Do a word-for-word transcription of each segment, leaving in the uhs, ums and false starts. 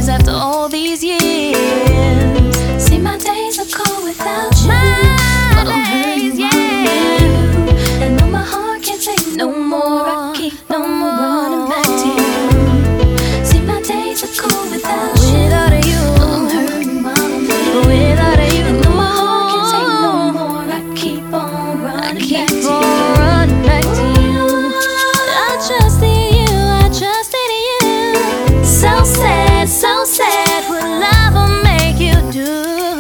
tears after all these years. See, my days are cold without you, but I'm hurting yeah. you. And though my heart can't take no more, I keep on running back to you. See, my days are cold without you, without you. But I'm hurting while I'm with you. Without you. And though my heart can't take no more, I keep on running I keep back to on you. Running back to you. I trusted you, I trusted you. So sad, so sad, what love will make you do.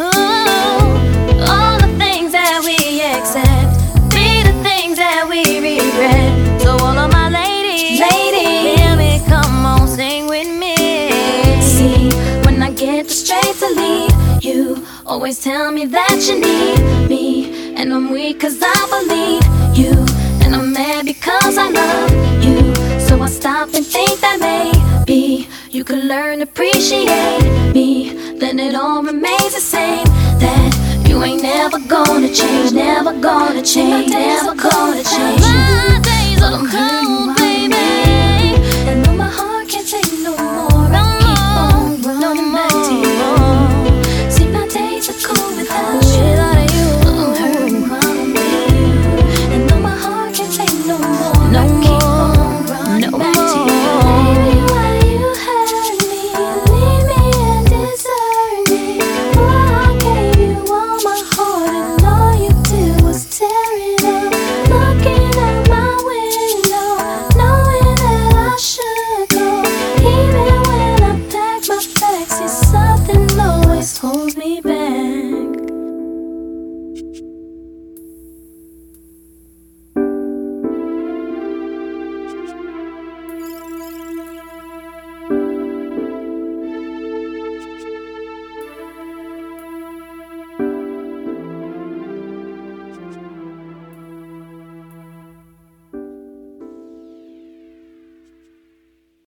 All the things that we accept be the things that we regret. So all of my ladies, ladies, hear me, come on, sing with me. See, when I get the strength to leave, you always tell me that you need me. And I'm weak cause I believe you, and I'm mad because I love you. So I stop and think that maybe you could learn to appreciate me. Then it all remains the same, that you ain't never gonna change, never gonna change, never gonna change. My days are cold.